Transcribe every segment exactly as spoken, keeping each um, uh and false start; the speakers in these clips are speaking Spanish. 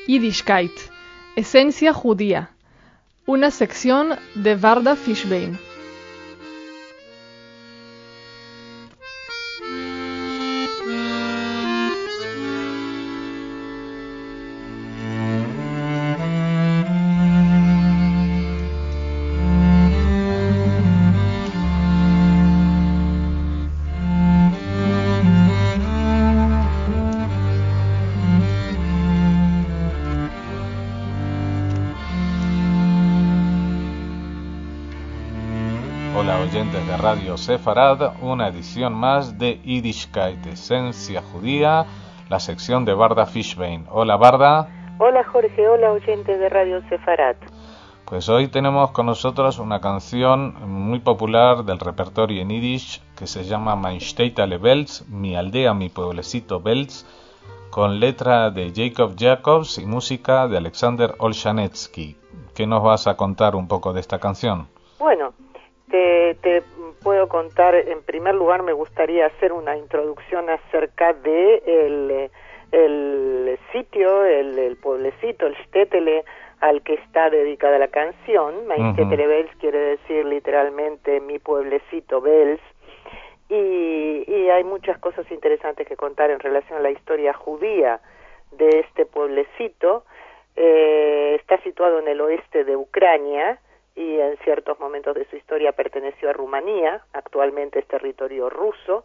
Yiddishkeit, esencia judía, una sección de Varda Fishbein. Hola oyentes de Radio Sefarad, una edición más de Yiddishkeit, esencia judía, la sección de Varda Fishbein. Hola Varda. Hola Jorge, hola oyentes de Radio Sefarad. Pues hoy tenemos con nosotros una canción muy popular del repertorio en Yiddish que se llama Mein Städtele Belz, mi aldea, mi pueblecito Belz, con letra de Jacob Jacobs y música de Alexander Olshanetsky. ¿Qué nos vas a contar un poco de esta canción? Bueno, Te, te puedo contar, en primer lugar me gustaría hacer una introducción acerca de el, el sitio, el, el pueblecito, el Städtele, al que está dedicada la canción. Mein Städtele Belz quiere decir literalmente mi pueblecito Belz, y, y hay muchas cosas interesantes que contar en relación a la historia judía de este pueblecito. Eh, está situado en el oeste de Ucrania, y en ciertos momentos de su historia perteneció a Rumanía, actualmente es territorio ruso,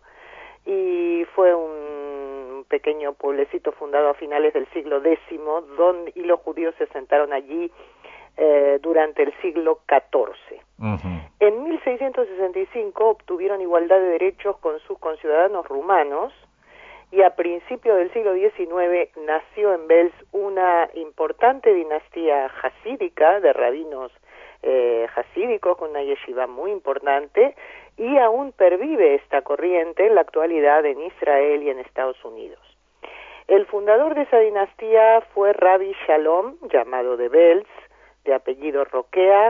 y fue un pequeño pueblecito fundado a finales del siglo décimo, donde, y los judíos se asentaron allí eh, durante el siglo catorce. Uh-huh. En mil seiscientos sesenta y cinco obtuvieron igualdad de derechos con sus conciudadanos rumanos, y a principios del siglo diecinueve nació en Belz una importante dinastía jasídica de rabinos Eh, hasídicos, con una yeshiva muy importante, y aún pervive esta corriente en la actualidad en Israel y en Estados Unidos. El fundador de esa dinastía fue Rabbi Shalom, llamado de Belz, de apellido Rokeach.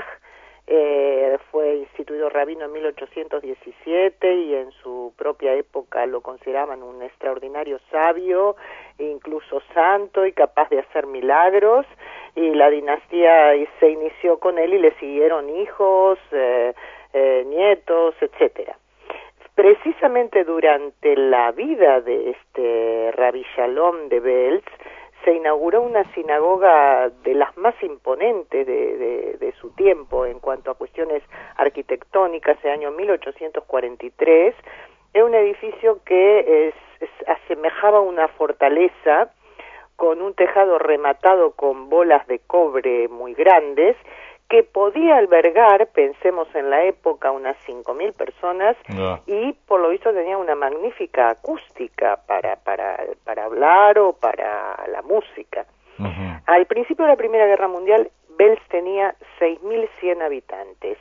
Eh, fue instituido rabino en mil ochocientos diecisiete y en su propia época lo consideraban un extraordinario sabio, incluso santo y capaz de hacer milagros, y la dinastía se inició con él y le siguieron hijos, eh, eh, nietos, etcétera. Precisamente durante la vida de este Rabbi Shalom de Belz se inauguró una sinagoga de las más imponentes de, de, de su tiempo en cuanto a cuestiones arquitectónicas, en el año mil ochocientos cuarenta y tres. Era un edificio que es, es, asemejaba una fortaleza con un tejado rematado con bolas de cobre muy grandes, que podía albergar, pensemos en la época, unas cinco mil personas, yeah. Y por lo visto tenía una magnífica acústica para, para, para hablar o para la música. Uh-huh. Al principio de la Primera Guerra Mundial, Belz tenía seis mil cien habitantes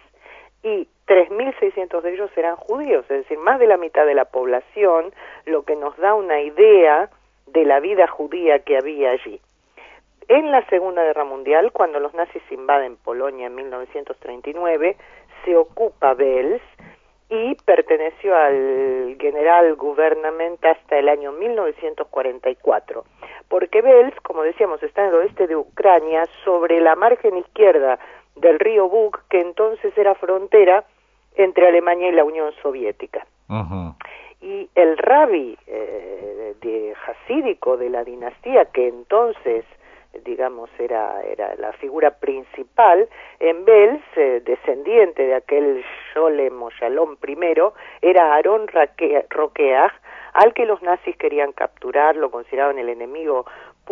y tres mil seiscientos de ellos eran judíos, es decir, más de la mitad de la población, lo que nos da una idea de la vida judía que había allí. En la Segunda Guerra Mundial, cuando los nazis invaden Polonia en mil novecientos treinta y nueve, se ocupa Belz y perteneció al General Gouvernement hasta el año mil novecientos cuarenta y cuatro, porque Belz, como decíamos, está en el oeste de Ucrania, sobre la margen izquierda del río Bug, que entonces era frontera entre Alemania y la Unión Soviética. Uh-huh. Y el rabbi eh, de hasídico de la dinastía, que entonces digamos era era la figura principal en Belz, eh, descendiente de aquel Sholem o Shalom primero, era Aarón Rokeach, al que los nazis querían capturar, lo consideraban el enemigo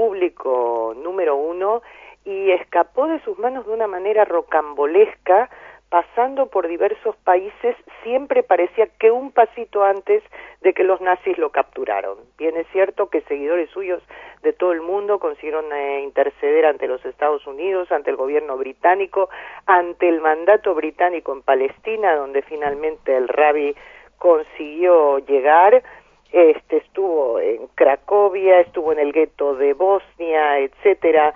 público número uno, y escapó de sus manos de una manera rocambolesca, pasando por diversos países. Siempre parecía que un pasito antes de que los nazis lo capturaron. Bien es cierto que seguidores suyos de todo el mundo consiguieron eh, interceder ante los Estados Unidos, ante el gobierno británico, ante el mandato británico en Palestina, donde finalmente el rabbi consiguió llegar. Este estuvo en Cracovia, estuvo en el gueto de Bosnia, etcétera.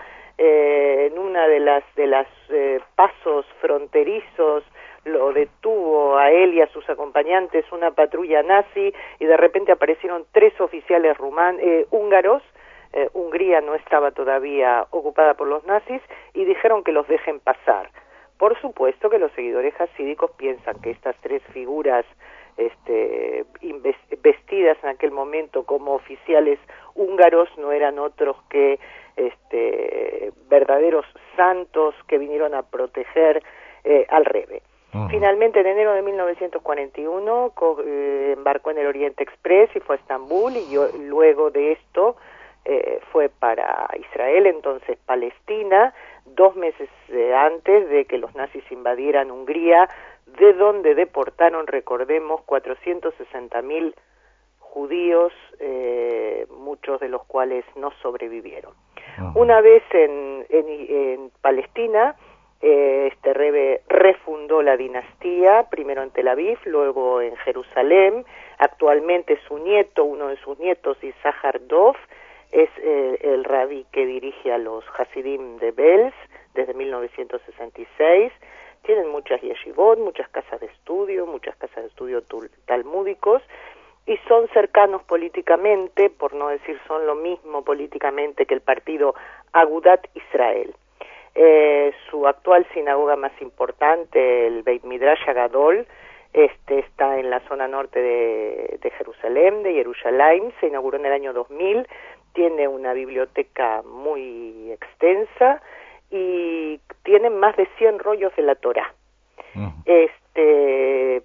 Eh, en una de las de las eh, pasos fronterizos lo detuvo a él y a sus acompañantes una patrulla nazi, y de repente aparecieron tres oficiales ruman, eh, húngaros eh, Hungría no estaba todavía ocupada por los nazis y dijeron que los dejen pasar. Por supuesto que los seguidores hasídicos piensan que estas tres figuras este, vestidas en aquel momento como oficiales húngaros no eran otros que este, verdaderos santos que vinieron a proteger eh, al Rebbe. Uh-huh. Finalmente, en enero de mil novecientos cuarenta y uno, co- eh, embarcó en el Oriente Express y fue a Estambul, y yo, luego de esto eh, fue para Israel, entonces Palestina, dos meses eh, antes de que los nazis invadieran Hungría, de donde deportaron, recordemos, cuatrocientos sesenta mil judíos, eh, muchos de los cuales no sobrevivieron. Uh-huh. Una vez en, en, en Palestina, eh, este Rebbe refundó la dinastía, primero en Tel Aviv, luego en Jerusalén. Actualmente su nieto, uno de sus nietos, Issachar Dov, es eh, el rabí que dirige a los Hasidim de Belz desde mil novecientos sesenta y seis. Tienen muchas yeshivot, muchas casas de estudio, muchas casas de estudio talmúdicos, y son cercanos políticamente, por no decir son lo mismo políticamente que el partido Agudat Israel. Eh, su actual sinagoga más importante, el Beit Midrash Agadol, este, está en la zona norte de, de Jerusalén, de Jerusalén, se inauguró en el año dos mil, tiene una biblioteca muy extensa y tiene más de cien rollos de la Torá. Uh-huh. Este,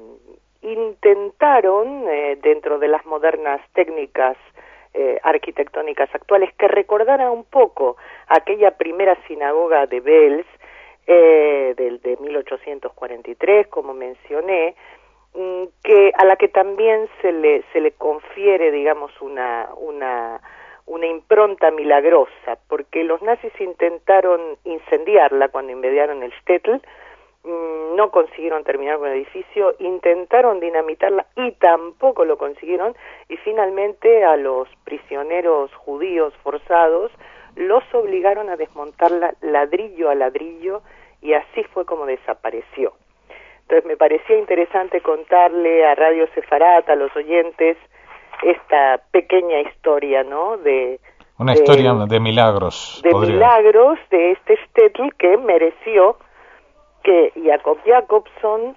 intentaron, eh, dentro de las modernas técnicas eh, arquitectónicas actuales, que recordara un poco aquella primera sinagoga de Belz, eh, del de mil ochocientos cuarenta y tres, como mencioné, que a la que también se le se le confiere, digamos, una una una impronta milagrosa, porque los nazis intentaron incendiarla cuando invadieron el Shtetl, no consiguieron terminar con el edificio, intentaron dinamitarla y tampoco lo consiguieron, y finalmente a los prisioneros judíos forzados los obligaron a desmontarla ladrillo a ladrillo, y así fue como desapareció. Entonces me parecía interesante contarle a Radio Sefarat, a los oyentes, esta pequeña historia, ¿no? De una de, historia de milagros. De podría. milagros de este Shtetl que mereció que Jacob Jacobson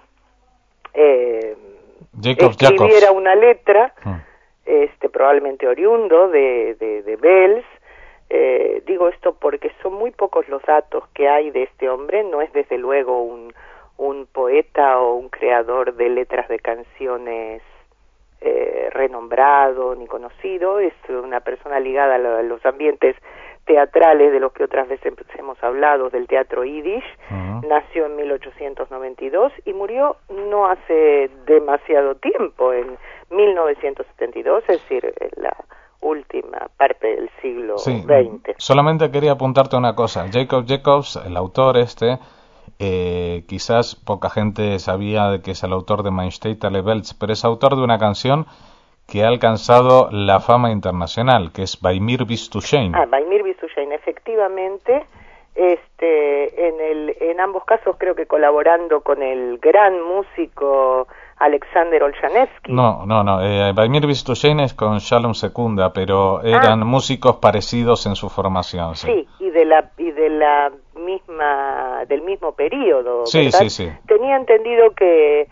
eh, Jacob escribiera Jacobs. una letra, hmm. este probablemente oriundo de, de, de Belz. Eh, digo esto porque son muy pocos los datos que hay de este hombre, no es desde luego un, un poeta o un creador de letras de canciones eh, renombrado ni conocido, es una persona ligada a los ambientes teatrales de los que otras veces hemos hablado, del teatro yiddish. Uh-huh. Nació en mil ochocientos noventa y dos y murió no hace demasiado tiempo, en mil novecientos setenta y dos, es decir, en la última parte del siglo sí, veinte. Solamente quería apuntarte una cosa. Jacob Jacobs, el autor este, eh, quizás poca gente sabía de que es el autor de Mein Steiter Belz, pero es autor de una canción que ha alcanzado la fama internacional, que es Bei mir bist du schön. Ah, Bei mir bist du schön, efectivamente. Este, en el, en ambos casos creo que colaborando con el gran músico Alexander Olshanevsky. No, no, no. Eh, Bei mir bist du schön es con Shalom Secunda, pero eran ah. músicos parecidos en su formación. Sí, sí, y de la y de la misma del mismo periodo. Sí, ¿verdad? sí, sí. Tenía entendido que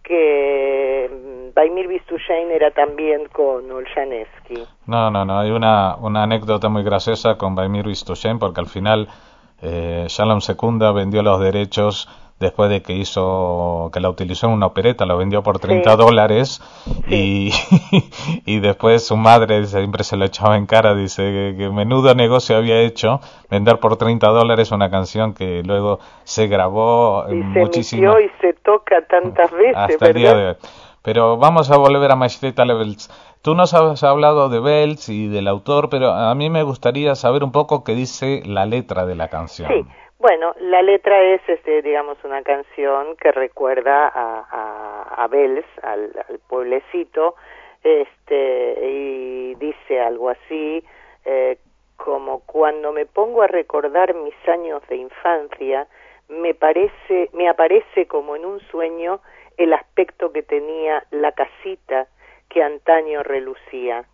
que Bei mir bist du schön era también con Olshanevsky. No, no, no. Hay una una anécdota muy graciosa con Bei mir bist du schön, porque al final eh, Shalom Secunda vendió los derechos después de que hizo, que la utilizó en una opereta, lo vendió por treinta dólares, sí. y, y después su madre siempre se lo echaba en cara, dice que, que menudo negocio había hecho vender por treinta dólares una canción que luego se grabó y muchísimas se emitió y se toca tantas veces, hasta ¿verdad? El día de hoy. Pero vamos a volver a Mein Steiter Belz. Tú nos has hablado de Belz y del autor, pero a mí me gustaría saber un poco qué dice la letra de la canción. Sí. Bueno, la letra es, este, digamos, una canción que recuerda a, a, a Belz, al, al pueblecito, este, y dice algo así, eh, como cuando me pongo a recordar mis años de infancia, me parece, me aparece como en un sueño el aspecto que tenía la casita que antaño relucía.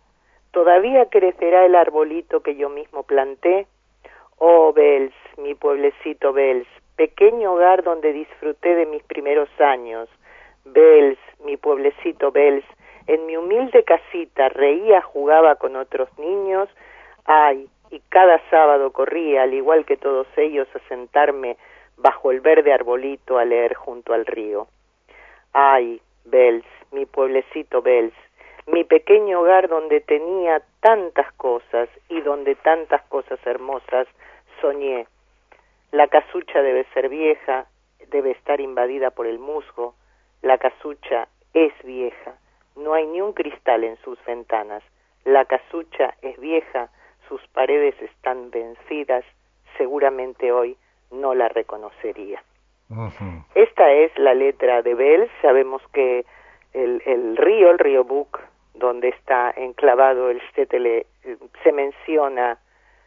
¿Todavía crecerá el arbolito que yo mismo planté? Oh, Belz, mi pueblecito Belz, pequeño hogar donde disfruté de mis primeros años. Belz, mi pueblecito Belz, en mi humilde casita reía, jugaba con otros niños. Ay, y cada sábado corría, al igual que todos ellos, a sentarme bajo el verde arbolito a leer junto al río. Ay, Belz, mi pueblecito Belz, mi pequeño hogar donde tenía tantas cosas y donde tantas cosas hermosas soñé. La casucha debe ser vieja, debe estar invadida por el musgo. La casucha es vieja, no hay ni un cristal en sus ventanas. La casucha es vieja, sus paredes están vencidas, seguramente hoy no la reconocería. Uh-huh. Esta es la letra de Belz. Sabemos que el, el río, el río Bug, donde está enclavado el shtetl, se menciona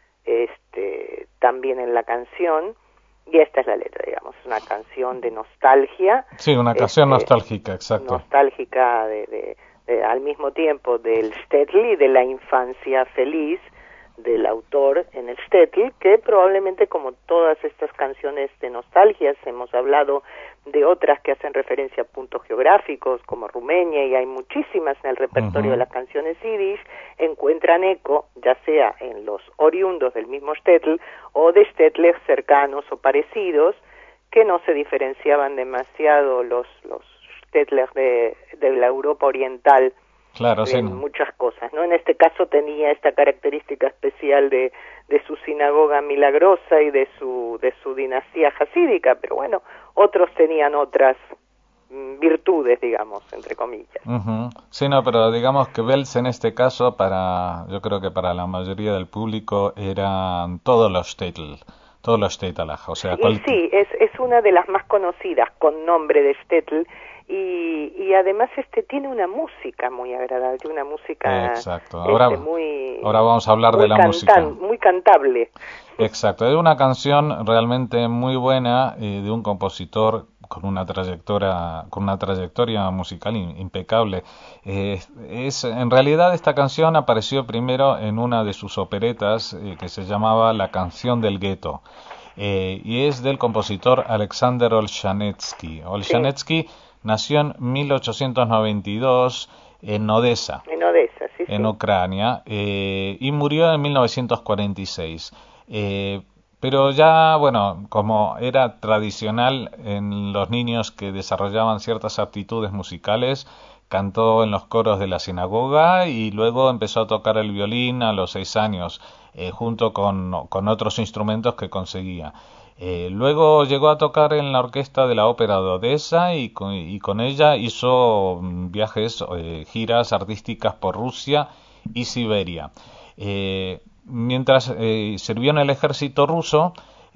este, también en la canción, y esta es la letra, digamos, una canción de nostalgia. Sí, una canción este, nostálgica, exacto. Nostálgica de, de, de, al mismo tiempo del shtetl y de la infancia feliz del autor en el shtetl, que probablemente, como todas estas canciones de nostalgias, hemos hablado de otras que hacen referencia a puntos geográficos como Rumenia, y hay muchísimas en el repertorio uh-huh. de las canciones yiddish, encuentran eco ya sea en los oriundos del mismo shtetl o de shtetls cercanos o parecidos, que no se diferenciaban demasiado los los shtetls de, de la Europa oriental. Claro, en sí, ¿no? muchas cosas, ¿no? En este caso tenía esta característica especial de, de su sinagoga milagrosa y de su de su dinastía jasídica, pero bueno, otros tenían otras mm, virtudes, digamos, entre comillas. Uh-huh. Sí, no, pero digamos que Belz en este caso, para yo creo que para la mayoría del público eran todos los shtetl, todos los shtetl, o sea, cual... y sí, es es una de las más conocidas con nombre de shtetl. Y, y además este tiene una música muy agradable, una música exacto. Ahora, este, muy ahora vamos a hablar de la cantan, música. Muy cantable. Exacto, es una canción realmente muy buena eh, de un compositor con una trayectoria con una trayectoria musical in, impecable. Eh, es en realidad esta canción apareció primero en una de sus operetas eh, que se llamaba La canción del gueto. Eh, y es del compositor Alexander Olshanetsky. Olshanetsky sí. Nació en mil ochocientos noventa y dos en Odessa, en, Odessa, sí, en sí. Ucrania, eh, y murió en mil novecientos cuarenta y seis. Eh, pero ya, bueno, como era tradicional en los niños que desarrollaban ciertas aptitudes musicales, cantó en los coros de la sinagoga y luego empezó a tocar el violín a los seis años, eh, junto con, con otros instrumentos que conseguía. Eh, luego llegó a tocar en la orquesta de la ópera de Odessa y con, y con ella hizo viajes, eh, giras artísticas por Rusia y Siberia. Eh, mientras eh, sirvió en el ejército ruso,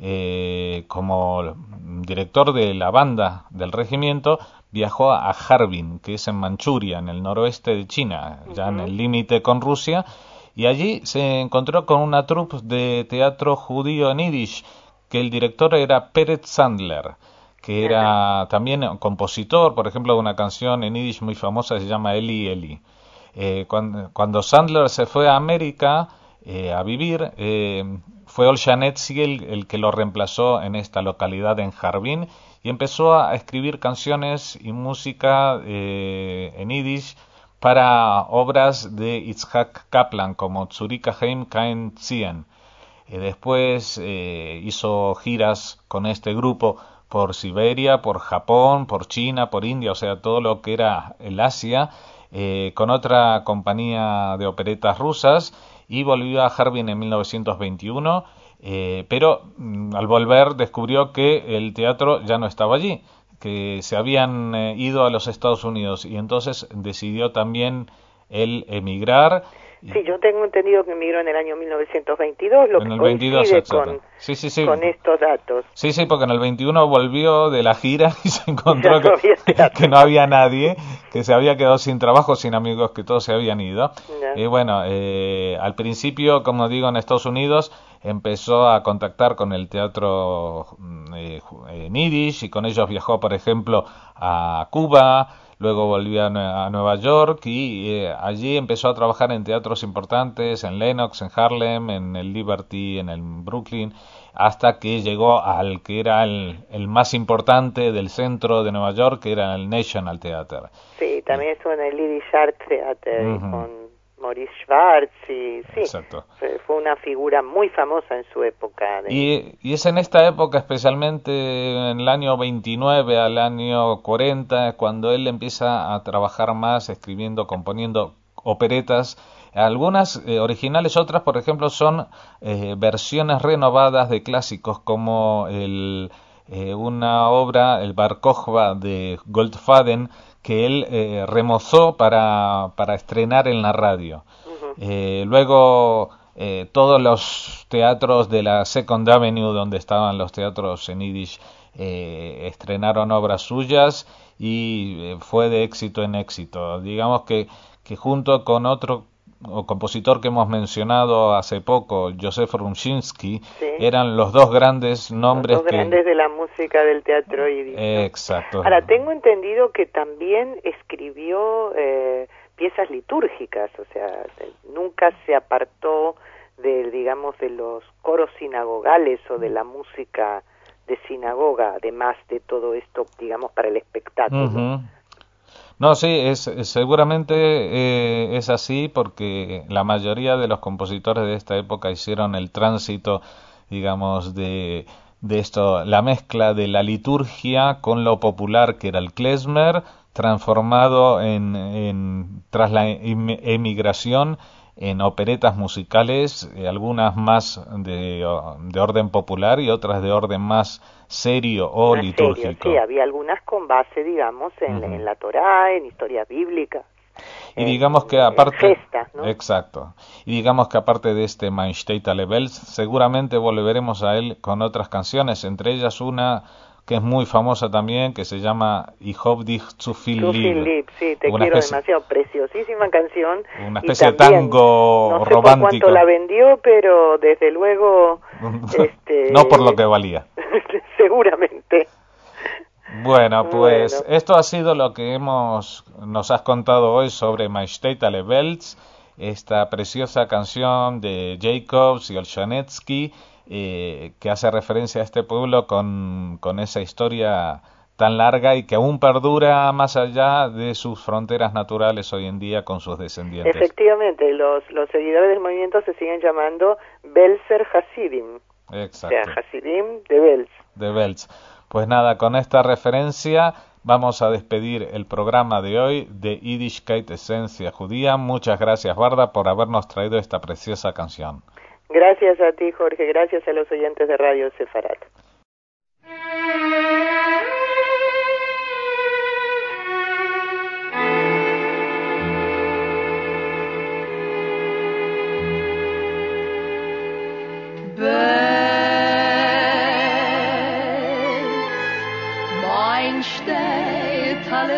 eh, como director de la banda del regimiento, viajó a Harbin, que es en Manchuria, en el noroeste de China, uh-huh. ya en el límite con Rusia, y allí se encontró con una troupe de teatro judío en yiddish, que el director era Peretz Sandler, que era también compositor, por ejemplo, de una canción en yiddish muy famosa que se llama Eli Eli. Eh, cuando, cuando Sandler se fue a América eh, a vivir, eh, fue Olshanetsky el, el que lo reemplazó en esta localidad en Harbin y empezó a escribir canciones y música eh, en yiddish para obras de Itzhak Kaplan como Tzurika Heim Kein Zien. Eh, después eh, hizo giras con este grupo por Siberia, por Japón, por China, por India, o sea, todo lo que era el Asia, eh, con otra compañía de operetas rusas, y volvió a Harbin en mil novecientos veintiuno, eh, pero mm, al volver descubrió que el teatro ya no estaba allí, que se habían eh, ido a los Estados Unidos, y entonces decidió también él emigrar. Sí, yo tengo entendido que emigró en el año mil novecientos veintidós, lo en que el veintidós, coincide con, sí, sí, sí. con estos datos. Sí, sí, porque en el veintiuno volvió de la gira y se encontró que, no que no había nadie, que se había quedado sin trabajo, sin amigos, que todos se habían ido. No. Y bueno, eh, al principio, como digo, en Estados Unidos empezó a contactar con el teatro eh, en yiddish y con ellos viajó, por ejemplo, a Cuba, luego volvió a, Nue- a Nueva York y eh, allí empezó a trabajar en teatros importantes, en Lenox, en Harlem, en el Liberty, en el Brooklyn, hasta que llegó al que era el, el más importante del centro de Nueva York, que era el National Theater. Sí, también estuvo en el Yiddish Art Theater Ujú. con Maurice Schwartz y sí, Exacto. fue, fue una figura muy famosa en su época. De... Y, y es en esta época, especialmente en el año veintinueve al año cuarenta, cuando él empieza a trabajar más, escribiendo, componiendo operetas. Algunas eh, originales, otras, por ejemplo, son eh, versiones renovadas de clásicos, como el, eh, una obra, el Bar Kochba de Goldfaden, que él eh, remozó para, para estrenar en la radio. Ujú. Eh, luego, eh, todos los teatros de la Second Avenue, donde estaban los teatros en Yiddish, eh, estrenaron obras suyas y eh, fue de éxito en éxito. Digamos que, que junto con otro o compositor que hemos mencionado hace poco, Joseph Rumshinsky, Sí. eran los dos grandes nombres Los dos que... grandes de la música del teatro yiddish, ¿no? Exacto. Ahora, tengo entendido que también escribió eh, piezas litúrgicas, o sea, de- nunca se apartó de, digamos, de los coros sinagogales o de la música de sinagoga, además de todo esto, digamos, para el espectáculo. Ujú. No, sí, es, es- seguramente eh, es así porque la mayoría de los compositores de esta época hicieron el tránsito, digamos, de, de esto, la mezcla de la liturgia con lo popular que era el klezmer, transformado en, en tras la em- emigración en operetas musicales, eh, algunas más de, de orden popular y otras de orden más serio o Más litúrgico. serio, sí, había algunas con base, digamos, en, Ujú. en la Torá, en historias bíblicas. Y en- digamos que en aparte... gestas, ¿no? Exacto. Y digamos que aparte de este Mein Steht alle Welt, seguramente volveremos a él con otras canciones, entre ellas una que es muy famosa también, que se llama Ich hab dich zu viel Zu viel lieb. lieb, sí, te Una quiero especie- demasiado, preciosísima canción. Una y especie de también, tango no sé romántico. por cuánto la vendió, pero desde luego, este, No por lo que valía. seguramente. Bueno, pues Bueno. esto ha sido lo que hemos nos has contado hoy sobre Mein Steht alle Welt, esta preciosa canción de Jacobs y Olshanetsky, eh, que hace referencia a este pueblo con, con esa historia tan larga y que aún perdura más allá de sus fronteras naturales hoy en día con sus descendientes. Efectivamente, los, los seguidores del movimiento se siguen llamando Belzer Hasidim, Exacto. o sea, Hasidim de Belz. De Belz. Pues nada, con esta referencia vamos a despedir el programa de hoy de Yiddishkeit Esencia Judía. Muchas gracias, Barda, por habernos traído esta preciosa canción. Gracias a ti, Jorge, gracias a los oyentes de Radio Sefarat. Mein steht alle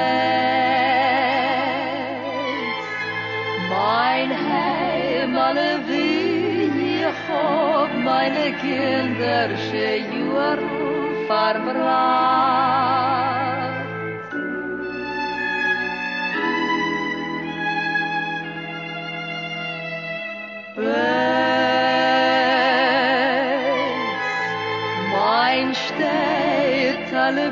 Welt, mein Heim alle wie ich hab meine Kinder schon verbracht. Mein steht alle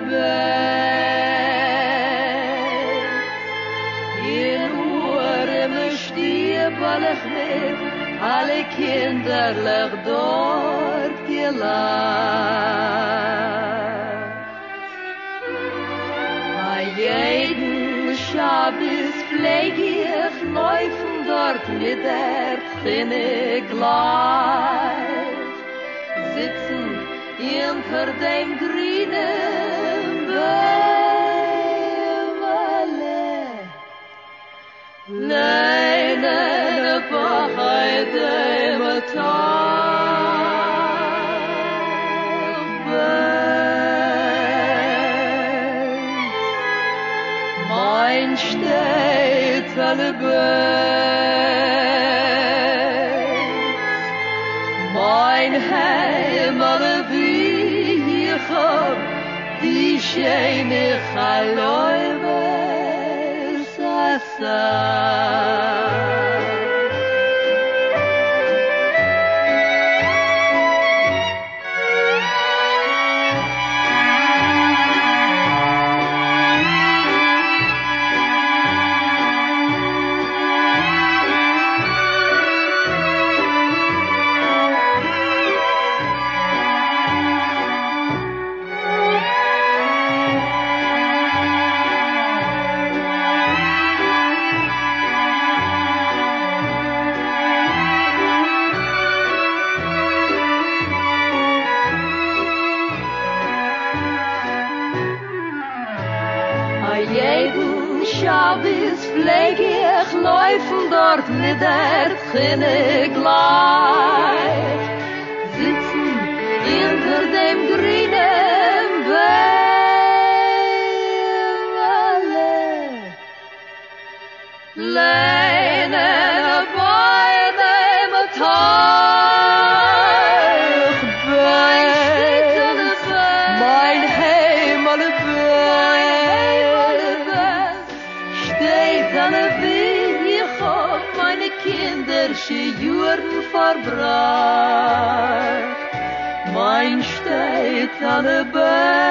Welt, in Urem stiebelig mit, alle kinderlich dort gelacht. Bei jeden Schabbos pfleg ich laufen dort mit der Trinne gleich, sitzen hinter dem grünen Bäumerle, leinen bei dem Tag. Mein steht alle Welt, mein Heim alle wie ich hab, die schöne Chaloibe. Jeden Schabes pflege ich laufen dort mit der Trinne gleich, sitzen hinter dem grünen Baum alle, lehnen bei dem Tag, mein Himmel kindersche Juren verbracht, mein steht an der Berg.